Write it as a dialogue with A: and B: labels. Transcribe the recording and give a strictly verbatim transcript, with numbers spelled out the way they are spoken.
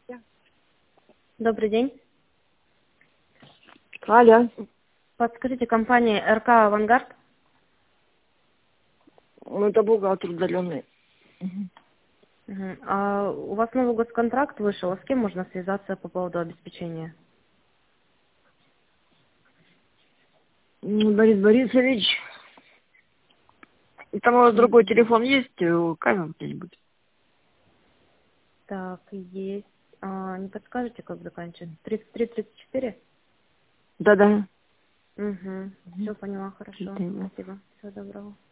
A: Добрый день.
B: Алло.
A: Подскажите, компания эр ка «Авангард».
B: Ну, это бухгалтер удаленный.
A: Мгм. А у вас новый госконтракт вышел, а с кем можно связаться по поводу обеспечения?
B: Ну, Борис Борисович. И там у вас другой телефон есть, у камеры где-нибудь?
A: Так, есть. А, не подскажете, как заканчивается? тридцать три тридцать четыре?
B: Да-да.
A: Угу. Все поняла, хорошо.
B: Спасибо.
A: Спасибо. Всего доброго.